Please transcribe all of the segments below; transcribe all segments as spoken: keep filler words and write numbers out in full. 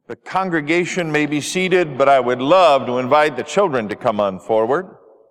The congregation may be seated, but I would love to invite the children to come on forward.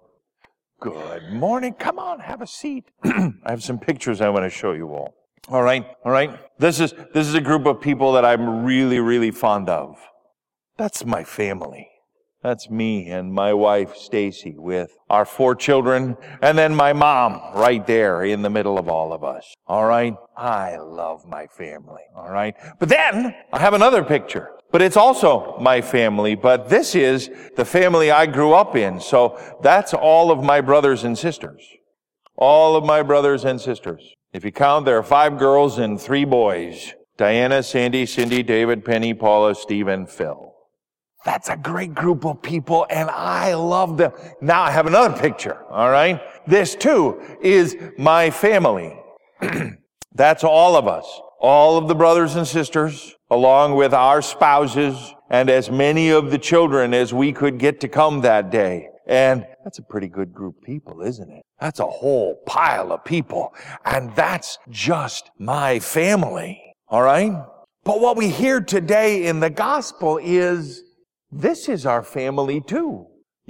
Good morning. Come on, have a seat. I have some pictures I want to show you all. All right, all right. This is this is a group of people that I'm really, really fond of. That's my family. That's me and my wife, Stacy, with our four children, and then my mom right there in the middle of all of us. All right? I love my family. All right? But then I have another picture. But it's also my family, but this is the family I grew up in. So that's all of my brothers and sisters. All of my brothers and sisters. If you count, there are five girls and three boys. Diana, Sandy, Cindy, David, Penny, Paula, Steve, and Phil. That's a great group of people, and I love them. Now I have another picture, all right? This, too, is my family. That's all of us. All of the brothers and sisters, along with our spouses, and as many of the children as we could get to come that day. And that's a pretty good group of people, isn't it? That's a whole pile of people. And that's just my family, all right? But what we hear today in the gospel is, this is our family too.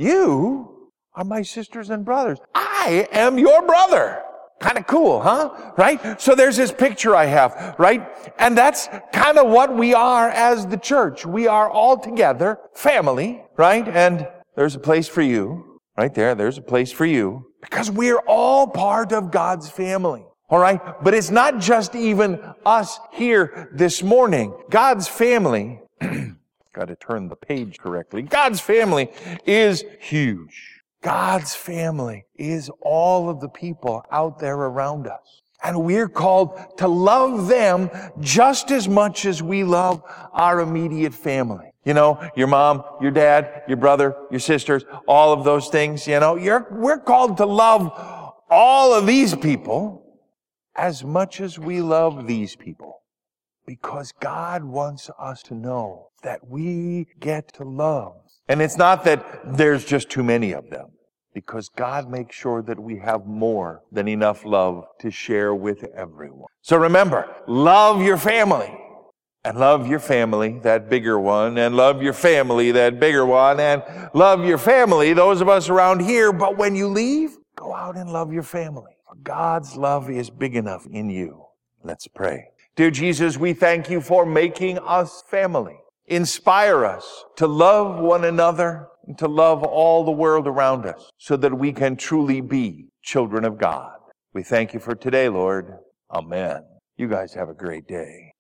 You are my sisters and brothers. I am your brother. Kind of cool, huh? Right? So there's this picture I have, right? And that's kind of what we are as the church. We are all together, family, right? And there's a place for you, right there. There's a place for you. Because we're all part of God's family. All right? But it's not just even us here this morning. God's family, got to turn the page correctly. God's family is huge. God's family is all of the people out there around us. And we're called to love them just as much as we love our immediate family. You know, your mom, your dad, your brother, your sisters, all of those things, you know, you're, we're called to love all of these people as much as we love these people. Because God wants us to know that we get to love. And it's not that there's just too many of them. Because God makes sure that we have more than enough love to share with everyone. So remember, love your family. And love your family, that bigger one. And love your family, that bigger one. And love your family, those of us around here. But when you leave, go out and love your family. For God's love is big enough in you. Let's pray. Dear Jesus, we thank you for making us family. Inspire us to love one another and to love all the world around us so that we can truly be children of God. We thank you for today, Lord. Amen. You guys have a great day.